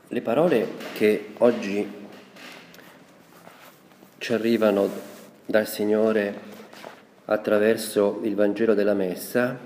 Le parole che oggi ci arrivano dal Signore attraverso il Vangelo della Messa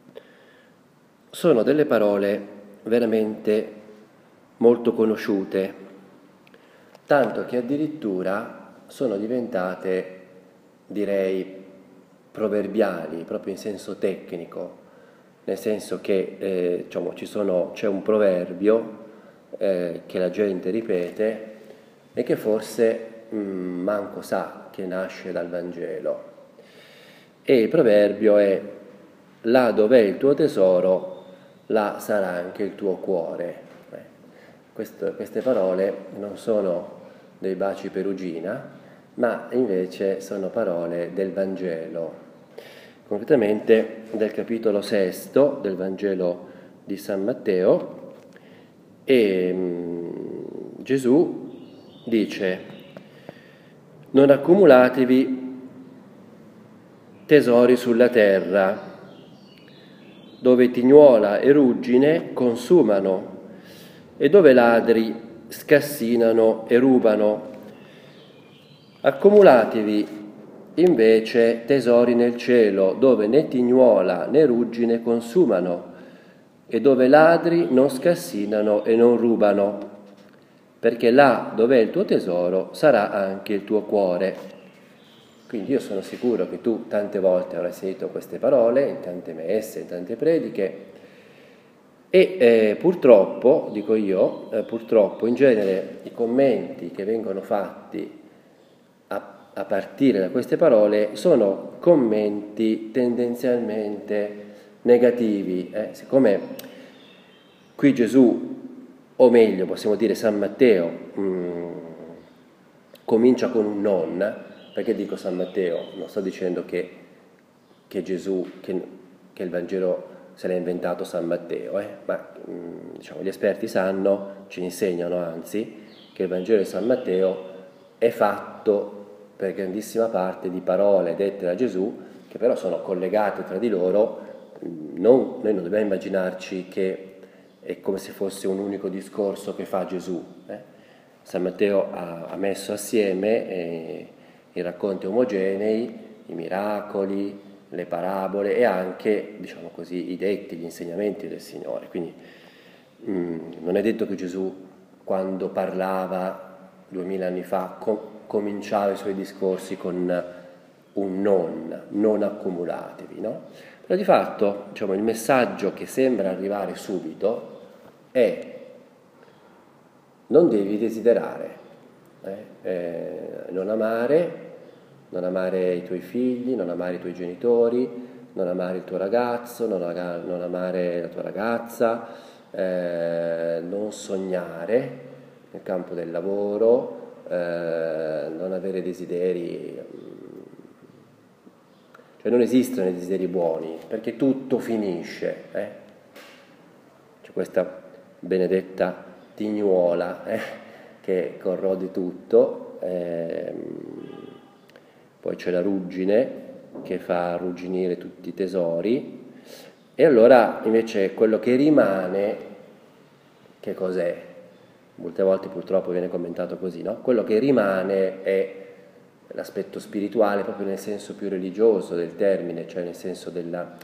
sono delle parole veramente molto conosciute, tanto che addirittura sono diventate, direi, proverbiali, proprio in senso tecnico, nel senso che c'è un proverbio che la gente ripete e che forse manco sa che nasce dal Vangelo. E il proverbio è: là dov'è il tuo tesoro, là sarà anche il tuo cuore. Queste parole non sono dei baci perugina, ma invece sono parole del Vangelo, concretamente del capitolo 6 del Vangelo di San Matteo. E Gesù dice: non accumulatevi tesori sulla terra, dove tignuola e ruggine consumano e dove ladri scassinano e rubano. Accumulatevi invece tesori nel cielo, dove né tignuola né ruggine consumano e dove ladri non scassinano e non rubano, perché là dove è il tuo tesoro sarà anche il tuo cuore. Quindi io sono sicuro che tu tante volte avrai sentito queste parole in tante messe, in tante prediche, e purtroppo, dico io, purtroppo in genere i commenti che vengono fatti a partire da queste parole sono commenti tendenzialmente negativi. Siccome qui Gesù, o meglio possiamo dire San Matteo, comincia con un non. Perché dico San Matteo? Non sto dicendo che Gesù, che il Vangelo se l'ha inventato San Matteo, ma gli esperti sanno, ci insegnano anzi, che il Vangelo di San Matteo è fatto per grandissima parte di parole dette da Gesù, che però sono collegate tra di loro. Noi non dobbiamo immaginarci che è come se fosse un unico discorso che fa Gesù. San Matteo ha messo assieme i racconti omogenei, i miracoli, le parabole e anche, diciamo così, i detti, gli insegnamenti del Signore. Quindi non è detto che Gesù, quando parlava 2000 anni fa, cominciava i suoi discorsi con un non accumulatevi, no? Però di fatto, il messaggio che sembra arrivare subito è: non devi desiderare, non amare i tuoi figli, non amare i tuoi genitori, non amare il tuo ragazzo, non amare la tua ragazza, non sognare nel campo del lavoro, non avere desideri, cioè non esistono i desideri buoni, perché tutto finisce. C'è questa benedetta tignuola che corrode tutto, poi c'è la ruggine che fa arrugginire tutti i tesori, e allora invece quello che rimane, che cos'è? Molte volte purtroppo viene commentato così, no? Quello che rimane è l'aspetto spirituale, proprio nel senso più religioso del termine, cioè nel senso della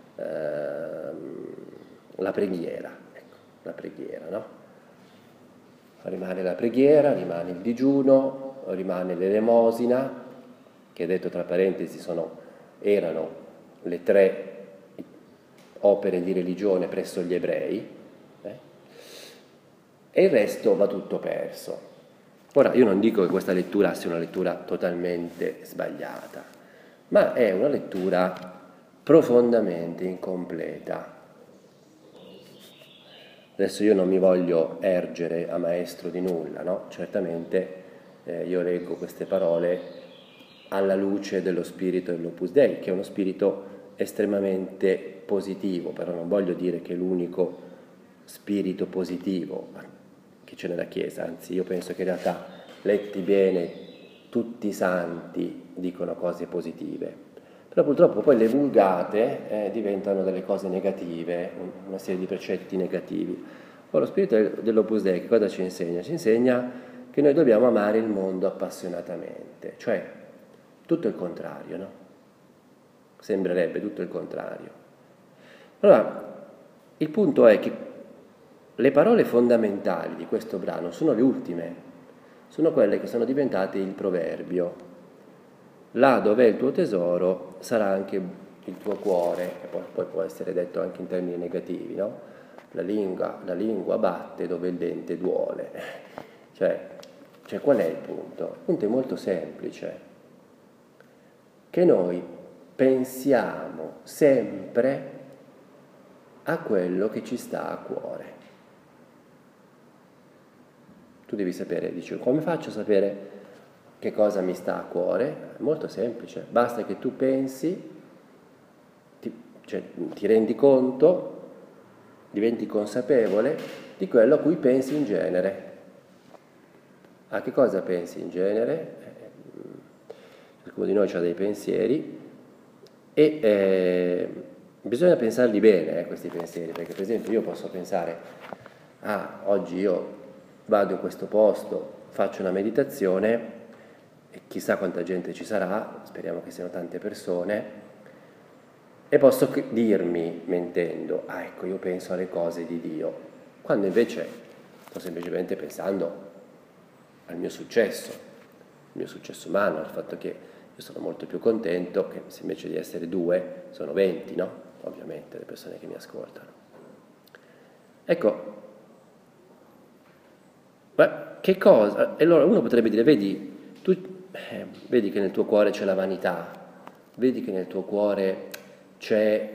la preghiera, ecco, la preghiera, no? Rimane la preghiera, rimane il digiuno, rimane l'elemosina, che detto tra parentesi erano le 3 opere di religione presso gli ebrei, e il resto va tutto perso. Ora, io non dico che questa lettura sia una lettura totalmente sbagliata, ma è una lettura profondamente incompleta. Adesso io non mi voglio ergere a maestro di nulla, no? Certamente io leggo queste parole alla luce dello spirito dell'Opus Dei, che è uno spirito estremamente positivo, però non voglio dire che è l'unico spirito positivo che c'è nella Chiesa, anzi io penso che in realtà, letti bene, tutti i santi dicono cose positive, però purtroppo poi le vulgate diventano delle cose negative, una serie di precetti negativi. Lo spirito dell'Opus Dei che cosa ci insegna? Ci insegna che noi dobbiamo amare il mondo appassionatamente, cioè tutto il contrario, no? Sembrerebbe tutto il contrario. Allora, il punto è che le parole fondamentali di questo brano sono le ultime, sono quelle che sono diventate il proverbio. Là dove è il tuo tesoro sarà anche il tuo cuore, e poi può essere detto anche in termini negativi, no? La lingua batte dove il dente duole. Cioè, qual è il punto? Il punto è molto semplice, che noi pensiamo sempre a quello che ci sta a cuore. Tu devi sapere, dici, come faccio a sapere che cosa mi sta a cuore? È molto semplice, basta che tu pensi, ti rendi conto, diventi consapevole di quello a cui pensi in genere. A che cosa pensi in genere? Ciascuno di noi ha dei pensieri e bisogna pensarli bene, questi pensieri, perché per esempio io posso pensare, oggi io vado in questo posto, faccio una meditazione e chissà quanta gente ci sarà, speriamo che siano tante persone, e posso dirmi, mentendo, ecco, io penso alle cose di Dio, quando invece sto semplicemente pensando al mio successo umano, al fatto che io sono molto più contento che se invece di essere 2 sono 20, no? Ovviamente le persone che mi ascoltano. Ecco, ma che cosa? E allora uno potrebbe dire, vedi che nel tuo cuore c'è la vanità, vedi che nel tuo cuore c'è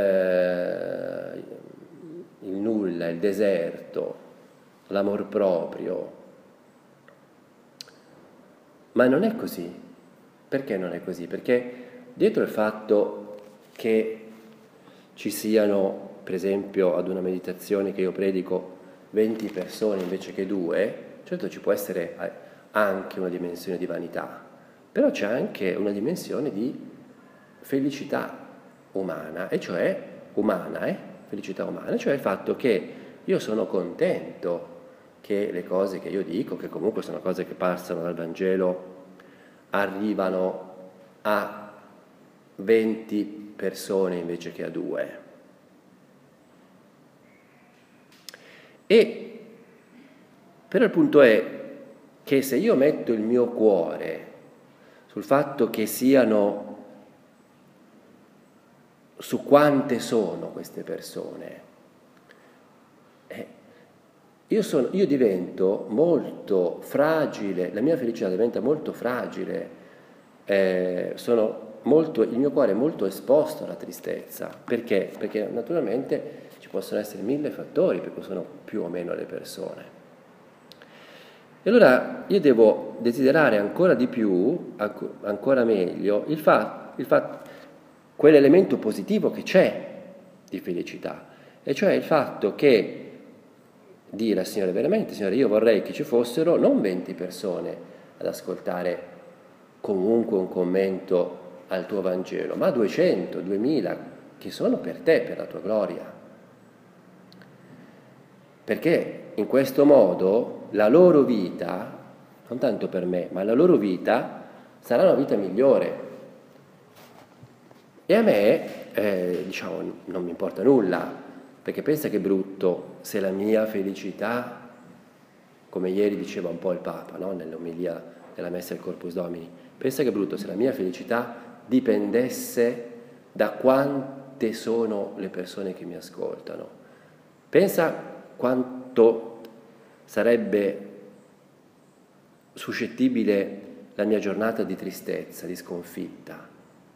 il nulla, il deserto, l'amor proprio. Ma non è così. Perché non è così? Perché dietro il fatto che ci siano, per esempio, ad una meditazione che io predico 20 persone invece che 2, certo ci può essere anche una dimensione di vanità, però c'è anche una dimensione di felicità umana, e cioè felicità umana, cioè il fatto che io sono contento che le cose che io dico, che comunque sono cose che passano dal Vangelo, arrivano a 20 persone invece che a 2. E però il punto è che se io metto il mio cuore sul fatto che siano, su quante sono queste persone, io divento molto fragile, la mia felicità diventa molto fragile, il mio cuore è molto esposto alla tristezza. Perché? Perché naturalmente ci possono essere 1000 fattori per cui sono più o meno le persone. E allora io devo desiderare ancora di più, ancora meglio, quell'elemento positivo che c'è di felicità, e cioè il fatto che dire al Signore veramente, Signore, io vorrei che ci fossero non 20 persone ad ascoltare comunque un commento al tuo Vangelo, ma 200, 2000 che sono per te, per la tua gloria. Perché in questo modo la loro vita, non tanto per me, ma la loro vita sarà una vita migliore. E a me, non mi importa nulla, perché pensa che è brutto se la mia felicità, come ieri diceva un po' il Papa, no? Nell'omelia della Messa del Corpus Domini, pensa che è brutto se la mia felicità dipendesse da quante sono le persone che mi ascoltano. Pensa quanto sarebbe suscettibile la mia giornata di tristezza, di sconfitta.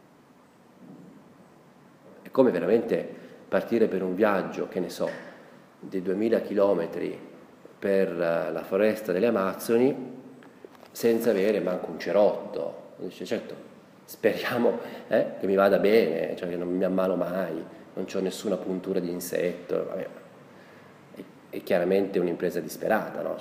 È come veramente partire per un viaggio, che ne so, di 2000 chilometri per la foresta delle Amazzoni senza avere manco un cerotto. Dice, certo, speriamo che mi vada bene, cioè che non mi ammalo mai, non ho nessuna puntura di insetto. Vabbè. È chiaramente un'impresa disperata, no?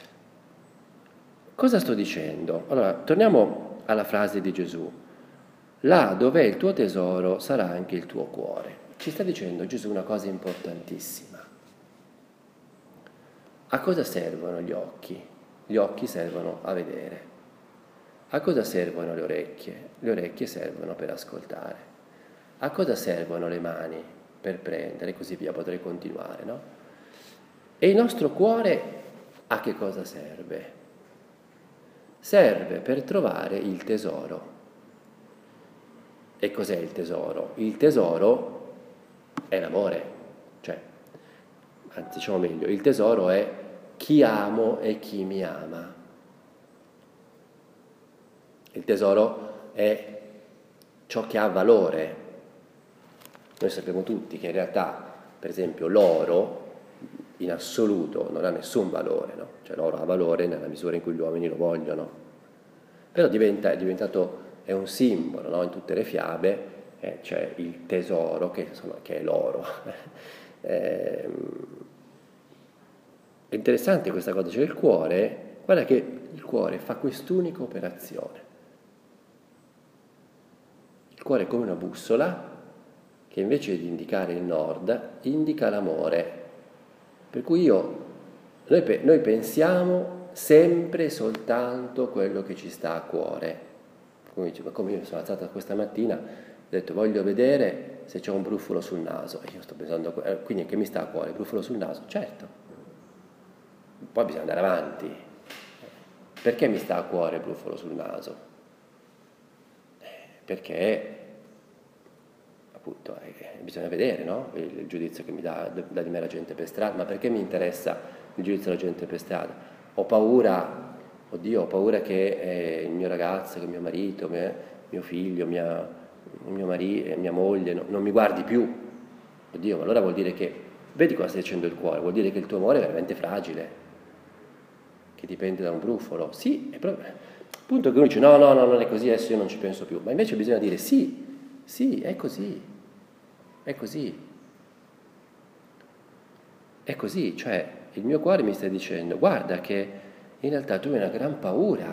Cosa sto dicendo? Allora, torniamo alla frase di Gesù. là dove è il tuo tesoro sarà anche il tuo cuore. Ci sta dicendo Gesù una cosa importantissima. A cosa servono gli occhi? Gli occhi servono a vedere. A cosa servono le orecchie? Le orecchie servono per ascoltare. A cosa servono le mani? Per prendere, così via, potrei continuare, no? E il nostro cuore a che cosa serve? Serve per trovare il tesoro. E cos'è il tesoro? Il tesoro è l'amore, cioè, anzi diciamo meglio, il tesoro è chi amo e chi mi ama. Il tesoro è ciò che ha valore. Noi sappiamo tutti che in realtà, per esempio, l'oro in assoluto non ha nessun valore, no? Cioè l'oro ha valore nella misura in cui gli uomini lo vogliono. Però è un simbolo, no? In tutte le fiabe c'è il tesoro che è l'oro. È interessante questa cosa, cioè il cuore, guarda che il cuore fa quest'unica operazione. Il cuore è come una bussola che invece di indicare il nord indica l'amore. Per cui noi pensiamo sempre soltanto quello che ci sta a cuore. Come io sono alzata questa mattina, ho detto voglio vedere se c'è un brufolo sul naso. E io sto pensando, quindi che mi sta a cuore? Brufolo sul naso? Certo. Poi bisogna andare avanti. Perché mi sta a cuore il brufolo sul naso? Perché appunto bisogna vedere, no? Il giudizio che mi dà di me la gente per strada. Ma perché mi interessa il giudizio della gente per strada? Ho paura che il mio ragazzo, che mio marito, mio figlio, mio marito, mia moglie non mi guardi più. Oddio, ma allora vuol dire che, vedi cosa stai dicendo il cuore, vuol dire che il tuo amore è veramente fragile, che dipende da un brufolo. Sì, è proprio il punto che uno dice no, non è così, adesso io non ci penso più. Ma invece bisogna dire sì, è così, è così. È così, cioè il mio cuore mi sta dicendo guarda che in realtà tu hai una gran paura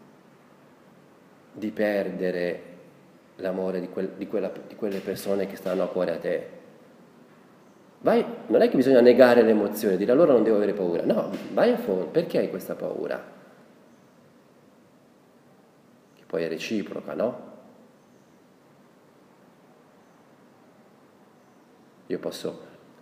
di perdere l'amore di quelle persone che stanno a cuore a te. Vai, non è che bisogna negare l'emozione, dire allora non devo avere paura, no, vai a fondo, perché hai questa paura? Che poi è reciproca, no? Io posso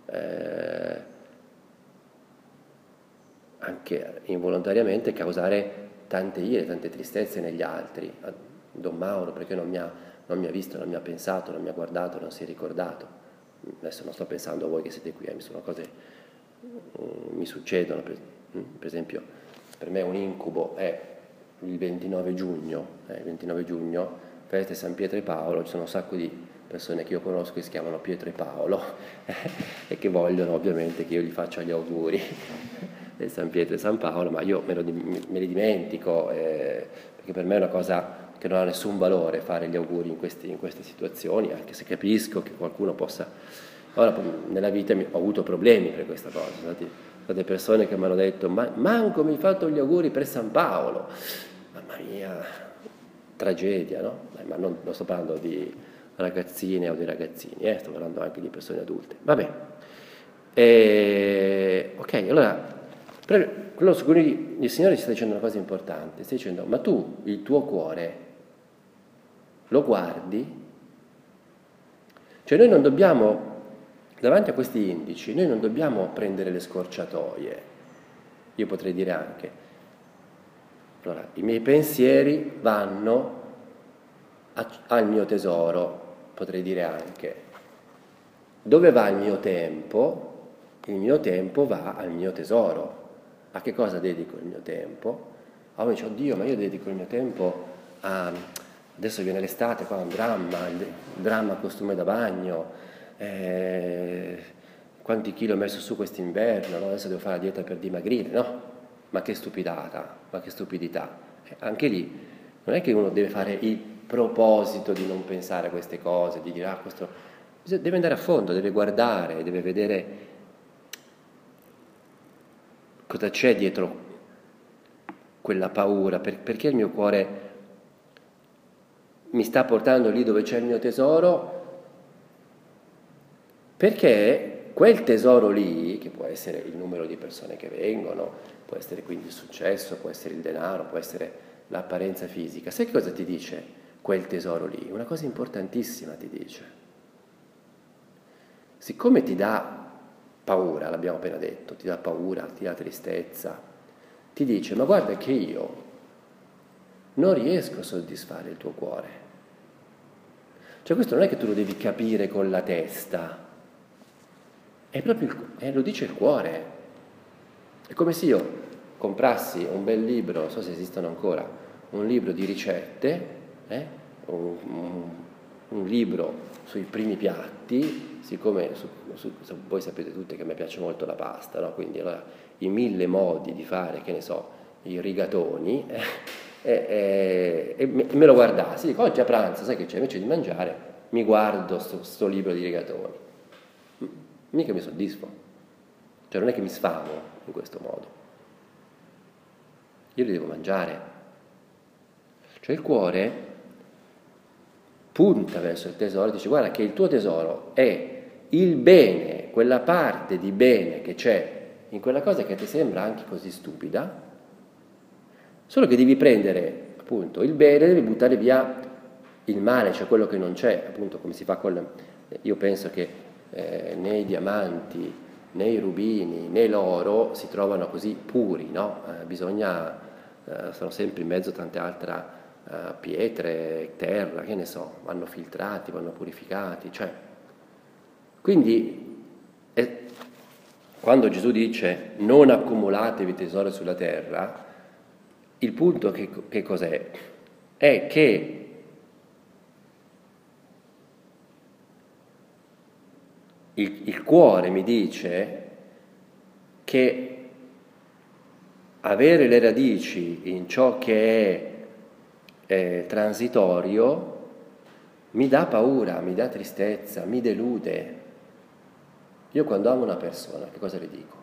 anche involontariamente causare tante ire, tante tristezze negli altri. Don Mauro perché non mi ha visto, non mi ha pensato, non mi ha guardato, non si è ricordato. Adesso non sto pensando a voi che siete qui, sono cose mi succedono. Per esempio, per me un incubo è il 29 giugno, festa di San Pietro e Paolo, ci sono un sacco di persone che io conosco che si chiamano Pietro e Paolo e che vogliono ovviamente che io gli faccia gli auguri di San Pietro e San Paolo, ma io me li dimentico perché per me è una cosa che non ha nessun valore fare gli auguri in queste situazioni, anche se capisco che qualcuno possa. Ora nella vita ho avuto problemi per questa cosa, sono state persone che mi hanno detto ma manco mi hai fatto gli auguri per San Paolo, mamma mia, tragedia, no? Ma non sto parlando di ragazzine o di ragazzini, sto parlando anche di persone adulte. Vabbè, ok, allora quello su cui il Signore ci sta dicendo una cosa importante, sta dicendo ma tu il tuo cuore lo guardi? Cioè noi non dobbiamo, davanti a questi indici, noi non dobbiamo prendere le scorciatoie. Io potrei dire anche, allora, i miei pensieri vanno al mio tesoro, potrei dire anche, dove va il mio tempo? Il mio tempo va al mio tesoro. A che cosa dedico il mio tempo? Uno dice, oddio, ma io dedico il mio tempo a... Adesso viene l'estate, qua è un dramma, il dramma costume da bagno, quanti chili ho messo su quest'inverno, no? Adesso devo fare la dieta per dimagrire, no? Ma che stupidata, ma che stupidità. Anche lì, non è che uno deve fare il proposito di non pensare a queste cose, di dire, questo... Deve andare a fondo, deve guardare, deve vedere cosa c'è dietro quella paura, perché il mio cuore mi sta portando lì dove c'è il mio tesoro, perché quel tesoro lì, che può essere il numero di persone che vengono, può essere quindi il successo, può essere il denaro, può essere l'apparenza fisica, sai che cosa ti dice quel tesoro lì? Una cosa importantissima ti dice. Siccome ti dà paura, l'abbiamo appena detto, ti dà paura, ti dà tristezza, ti dice, ma guarda che io non riesco a soddisfare il tuo cuore. Cioè questo non è che tu lo devi capire con la testa, è proprio lo dice il cuore. È come se io comprassi un bel libro, non so se esistono ancora, un libro di ricette, un libro sui primi piatti, siccome voi sapete tutti che a me piace molto la pasta, no? Quindi allora i 1000 modi di fare, che ne so, i rigatoni, e me lo guardassi, dico oggi a pranzo, sai che c'è, invece di mangiare mi guardo sto libro di rigatoni. Mica mi soddisfo, cioè non è che mi sfamo in questo modo, io li devo mangiare. Cioè il cuore punta verso il tesoro e dice guarda che il tuo tesoro è il bene, quella parte di bene che c'è in quella cosa che ti sembra anche così stupida, solo che devi prendere appunto il bene, devi buttare via il male, cioè quello che non c'è, appunto come si fa con... Io penso che né i diamanti, né i rubini, né l'oro si trovano così puri, no? Sono sempre in mezzo a tante altre pietre, terra, che ne so, vanno filtrati, vanno purificati, cioè. Quindi, quando Gesù dice non accumulatevi tesori sulla terra, il punto che cos'è? È che il cuore mi dice che avere le radici in ciò che è transitorio mi dà paura, mi dà tristezza, mi delude. Io quando amo una persona, che cosa le dico?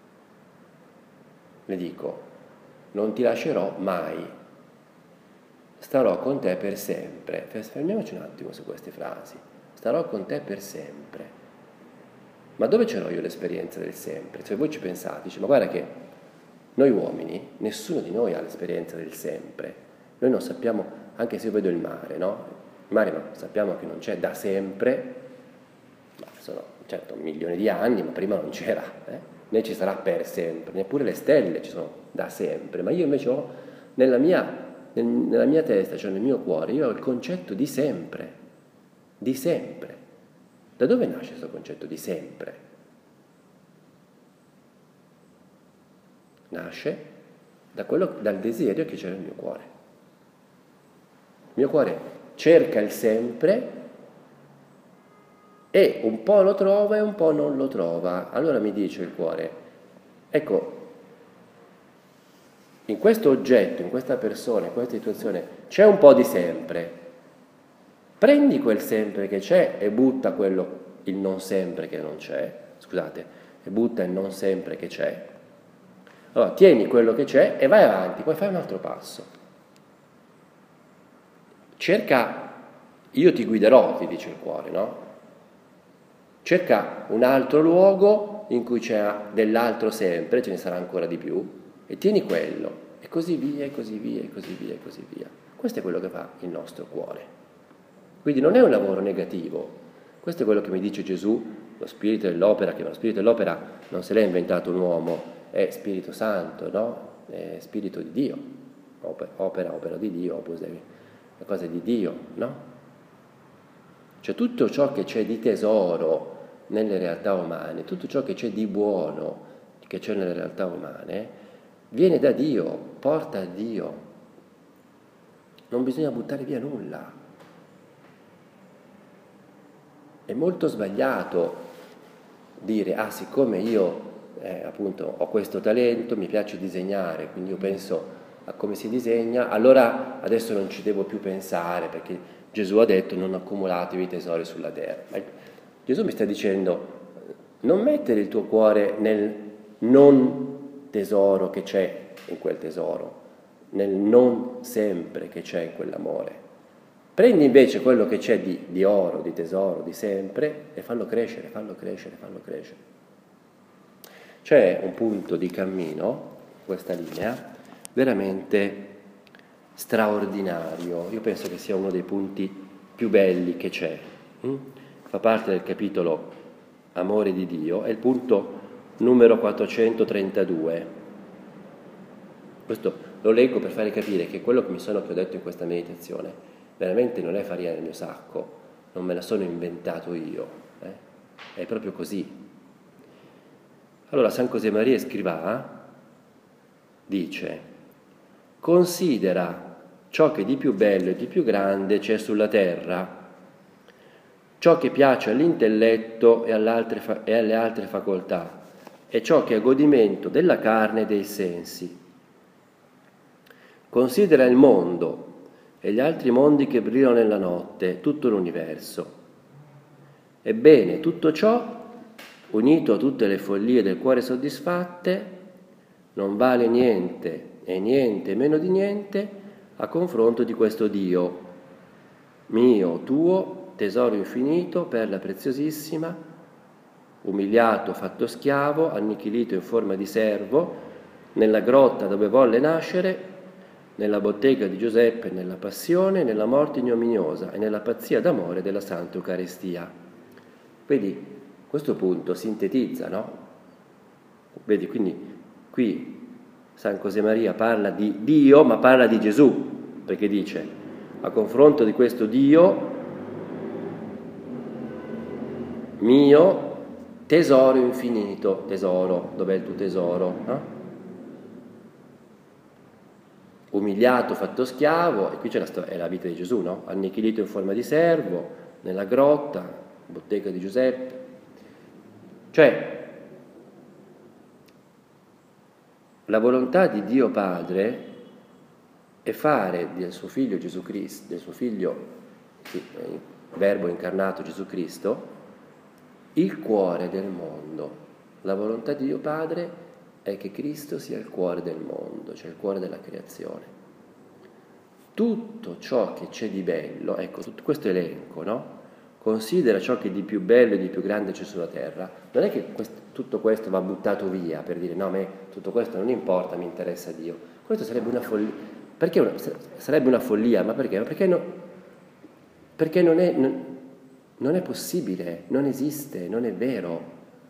Le dico, non ti lascerò mai, starò con te per sempre. Fermiamoci un attimo su queste frasi. Starò con te per sempre. Ma dove ce l'ho io l'esperienza del sempre? Se voi ci pensate, dice, ma guarda che noi uomini, nessuno di noi ha l'esperienza del sempre. Noi non sappiamo, anche se io vedo il mare, no? Il mare no, sappiamo che non c'è da sempre, ma sono certo 1.000.000 di anni, ma prima non c'era, né ci sarà per sempre, neppure le stelle ci sono da sempre. Ma io invece ho nella mia testa, cioè nel mio cuore, io ho il concetto di sempre, di sempre. Da dove nasce questo concetto di sempre? Nasce dal desiderio che c'è nel mio cuore. Il mio cuore cerca il sempre e un po' lo trova e un po' non lo trova. Allora mi dice il cuore, ecco, in questo oggetto, in questa persona, in questa situazione c'è un po' di sempre. Prendi quel sempre che c'è e butta il non sempre che non c'è, scusate, e butta il non sempre che c'è. Allora, tieni quello che c'è e vai avanti, poi fai un altro passo. Cerca, io ti guiderò, ti dice il cuore, no? Cerca un altro luogo in cui c'è dell'altro sempre, ce ne sarà ancora di più, e tieni quello, e così via, e così via, e così via, e così via. Questo è quello che fa il nostro cuore. Quindi non è un lavoro negativo, questo è quello che mi dice Gesù, lo spirito dell'opera, che lo spirito dell'opera non se l'è inventato un uomo, è Spirito Santo, no? È Spirito di Dio, opera di Dio, opus Dei, la cosa di Dio, no? Cioè tutto ciò che c'è di tesoro nelle realtà umane, tutto ciò che c'è di buono che c'è nelle realtà umane, viene da Dio, porta a Dio. Non bisogna buttare via nulla. È molto sbagliato dire, siccome io appunto ho questo talento, mi piace disegnare, quindi io penso a come si disegna, allora adesso non ci devo più pensare, perché Gesù ha detto non accumulatevi tesori sulla terra. Ma Gesù mi sta dicendo, non mettere il tuo cuore nel non tesoro che c'è in quel tesoro, nel non sempre che c'è in quell'amore. Prendi invece quello che c'è di oro, di tesoro, di sempre e fallo crescere, fallo crescere, fallo crescere. C'è un punto di cammino, questa linea, veramente straordinario. Io penso che sia uno dei punti più belli che c'è. Fa parte del capitolo Amore di Dio, è il punto numero 432. Questo lo leggo per fare capire che quello che ho detto in questa meditazione veramente non è farina nel mio sacco, non me la sono inventato io, è proprio così. Allora San Josemaria Escrivà dice: considera ciò che di più bello e di più grande c'è sulla terra, ciò che piace all'intelletto e alle altre facoltà, e ciò che è godimento della carne e dei sensi. Considera il mondo e gli altri mondi che brillano nella notte, tutto l'universo. Ebbene, tutto ciò, unito a tutte le follie del cuore soddisfatte, non vale niente e niente meno di niente a confronto di questo Dio, mio, tuo, tesoro infinito, perla preziosissima, umiliato, fatto schiavo, annichilito in forma di servo, nella grotta dove volle nascere, nella bottega di Giuseppe, nella passione, nella morte ignominiosa e nella pazzia d'amore della Santa Eucaristia. Vedi, questo punto sintetizza, no? Vedi, quindi qui San Josemaria parla di Dio, ma parla di Gesù, perché dice, a confronto di questo Dio, mio tesoro infinito, tesoro, dov'è il tuo tesoro? No? Umiliato, fatto schiavo, e qui è la vita di Gesù, no? Annichilito in forma di servo, nella grotta, bottega di Giuseppe. Cioè, la volontà di Dio Padre è fare del suo figlio Gesù Cristo, del suo figlio, il Verbo incarnato Gesù Cristo, il cuore del mondo. La volontà di Dio Padre è che Cristo sia il cuore del mondo, cioè il cuore della creazione. Tutto ciò che c'è di bello, ecco, tutto questo elenco, no? Considera ciò che di più bello e di più grande c'è sulla terra. Non è che tutto questo va buttato via per dire no, a me tutto questo non importa, mi interessa Dio. Questo sarebbe una follia. Perché sarebbe una follia? Ma perché? Perché non è possibile, non esiste, non è vero.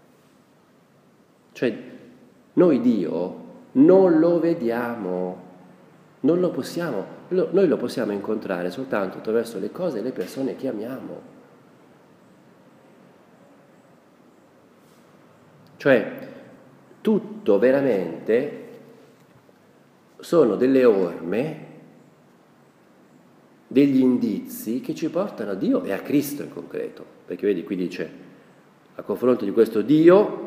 Cioè, noi Dio non lo vediamo, non lo possiamo, noi lo possiamo incontrare soltanto attraverso le cose e le persone che amiamo. Cioè, tutto veramente sono delle orme, degli indizi che ci portano a Dio e a Cristo in concreto. Perché vedi, qui dice, a confronto di questo Dio,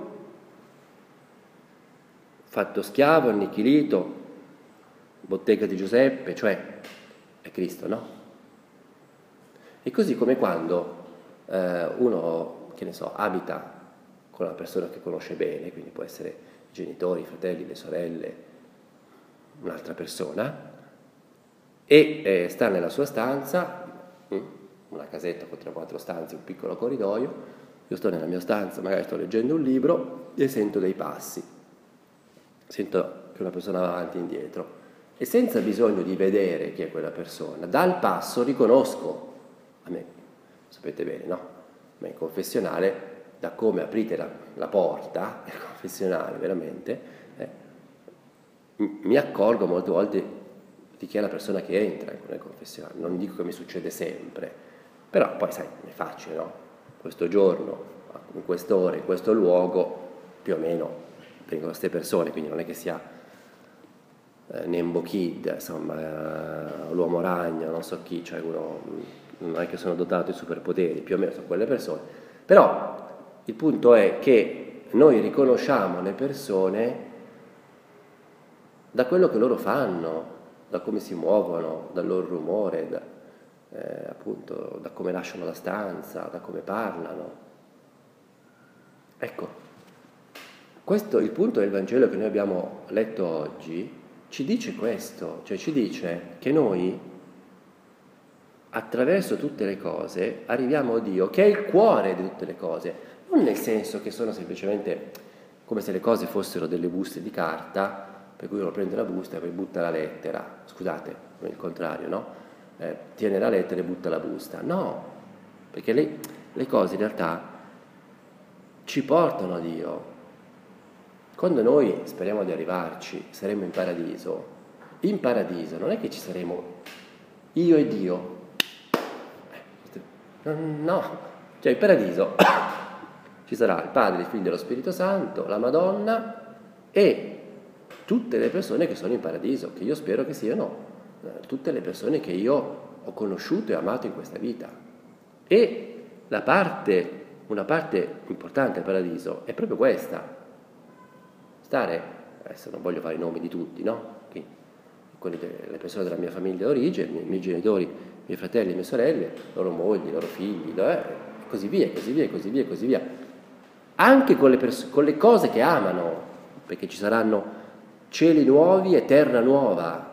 fatto schiavo, annichilito, bottega di Giuseppe, cioè è Cristo, no? E così come quando uno, che ne so, abita con una persona che conosce bene, quindi può essere i genitori, i fratelli, le sorelle, un'altra persona, e sta nella sua stanza, una casetta con 3-4 stanze, un piccolo corridoio, io sto nella mia stanza, magari sto leggendo un libro e sento dei passi, sento che una persona va avanti e indietro, e senza bisogno di vedere chi è quella persona, dal passo riconosco, a me, sapete bene, no? Ma in confessionale, da come aprite la porta del confessionale, veramente, mi accorgo molte volte di chi è la persona che entra nel confessionale. Non dico che mi succede sempre, però poi sai, è facile, no? Questo giorno, in quest'ora, in questo luogo, più o meno vengono queste persone, quindi non è che sia Nembo Kid, insomma, l'uomo ragno, non so chi, cioè uno, non è che sono dotato di superpoteri, più o meno sono quelle persone, però il punto è che noi riconosciamo le persone da quello che loro fanno, da come si muovono, dal loro rumore, appunto, da come lasciano la stanza, da come parlano. Ecco, questo il punto del Vangelo che noi abbiamo letto oggi ci dice questo, cioè ci dice che noi attraverso tutte le cose arriviamo a Dio, che è il cuore di tutte le cose, non nel senso che sono semplicemente come se le cose fossero delle buste di carta, per cui uno prende la busta e poi butta la lettera, scusate, il contrario, no? Tiene la lettera e butta la busta, no, perché le cose in realtà ci portano a Dio. Quando noi speriamo di arrivarci, saremo in paradiso non è che ci saremo io e Dio, no, cioè in paradiso ci sarà il Padre, il Figlio e lo Spirito Santo, la Madonna e tutte le persone che sono in paradiso, che io spero che siano tutte le persone che io ho conosciuto e amato in questa vita. E una parte importante del paradiso è proprio questa, stare, adesso non voglio fare i nomi di tutti, no? Le persone della mia famiglia d'origine, i miei genitori, i miei fratelli, le mie sorelle, loro mogli, i loro figli, così via, così via, così via, così via. Anche con le cose che amano, perché ci saranno cieli nuovi e terra nuova.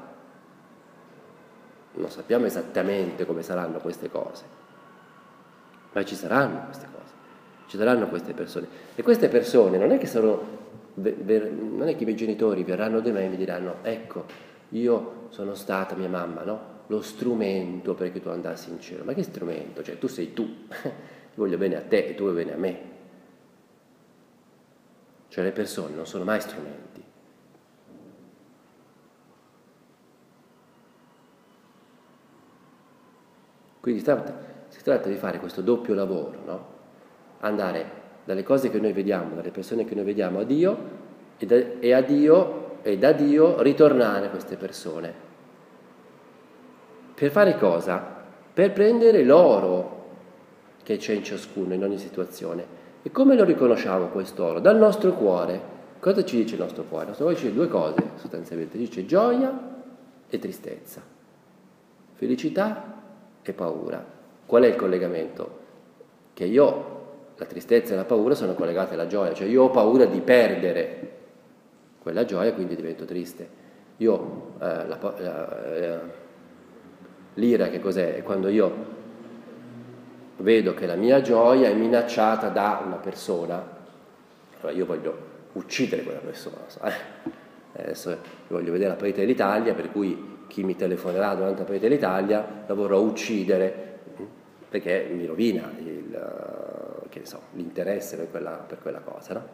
Non sappiamo esattamente come saranno queste cose, ma ci saranno queste cose, ci saranno queste persone. E queste persone non è che non è che i miei genitori verranno da me e mi diranno: ecco, io sono stata mia mamma, no? Lo strumento perché tu andassi in cielo. Ma che strumento? Cioè tu sei tu, voglio bene a te e tu vuoi bene a me. Cioè le persone non sono mai strumenti. Quindi si tratta di fare questo doppio lavoro, no? Andare dalle cose che noi vediamo, dalle persone che noi vediamo a Dio e da Dio ritornare a queste persone. Per fare cosa? Per prendere l'oro che c'è in ciascuno, in ogni situazione. E come lo riconosciamo quest'oro? Dal nostro cuore. Cosa ci dice il nostro cuore? Il nostro cuore ci dice due cose, sostanzialmente. Dice gioia e tristezza, felicità e paura. Qual è il collegamento? Che la tristezza e la paura sono collegate alla gioia, cioè io ho paura di perdere quella gioia, quindi divento triste. L'ira che cos'è? È quando io vedo che la mia gioia è minacciata da una persona, allora io voglio uccidere quella persona. Adesso voglio vedere la partita dell'Italia, per cui chi mi telefonerà durante la partita dell'Italia la vorrò uccidere, perché mi rovina l'interesse per quella cosa, no?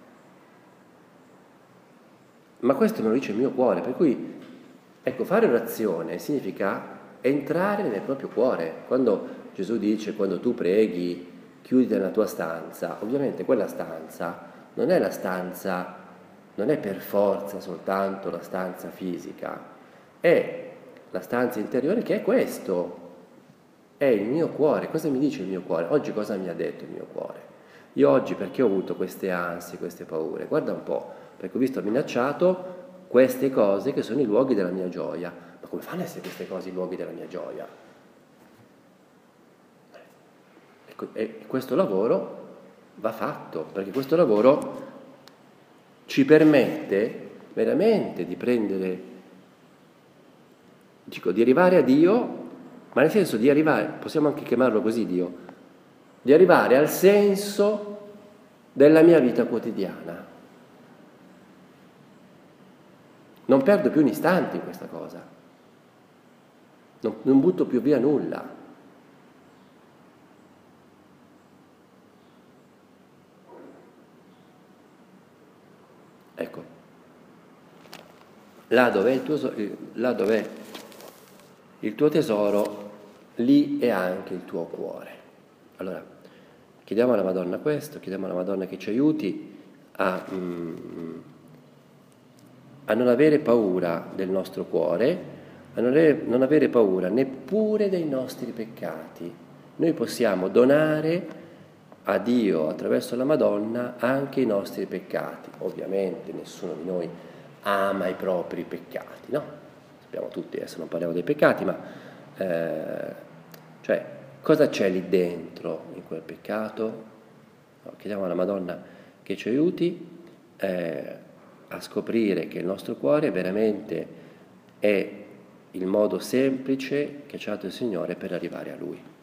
Ma questo me lo dice il mio cuore, per cui, ecco, fare orazione significa entrare nel proprio cuore. Quando Gesù dice, quando tu preghi, chiuditi nella tua stanza, ovviamente quella stanza non è per forza soltanto la stanza fisica, è la stanza interiore che è questo, è il mio cuore. Cosa mi dice il mio cuore? Oggi cosa mi ha detto il mio cuore? Io oggi perché ho avuto queste ansie, queste paure? Guarda un po', perché ho visto minacciato queste cose che sono i luoghi della mia gioia. Ma come fanno ad essere queste cose i luoghi della mia gioia? E questo lavoro va fatto, perché questo lavoro ci permette veramente di di arrivare a Dio, ma nel senso di arrivare, possiamo anche chiamarlo così Dio, di arrivare al senso della mia vita quotidiana. Non perdo più un istante in questa cosa, non butto più via nulla. Ecco, là dov'è il tuo tesoro, lì è anche il tuo cuore. Allora, chiediamo alla Madonna questo, chiediamo alla Madonna che ci aiuti a non avere paura del nostro cuore, a non avere paura neppure dei nostri peccati. Noi possiamo donare a Dio attraverso la Madonna anche i nostri peccati. Ovviamente nessuno di noi ama i propri peccati, no? Sappiamo tutti, adesso non parliamo dei peccati, ma cioè cosa c'è lì dentro in quel peccato? No, chiediamo alla Madonna che ci aiuti a scoprire che il nostro cuore veramente è il modo semplice che ci ha dato il Signore per arrivare a Lui.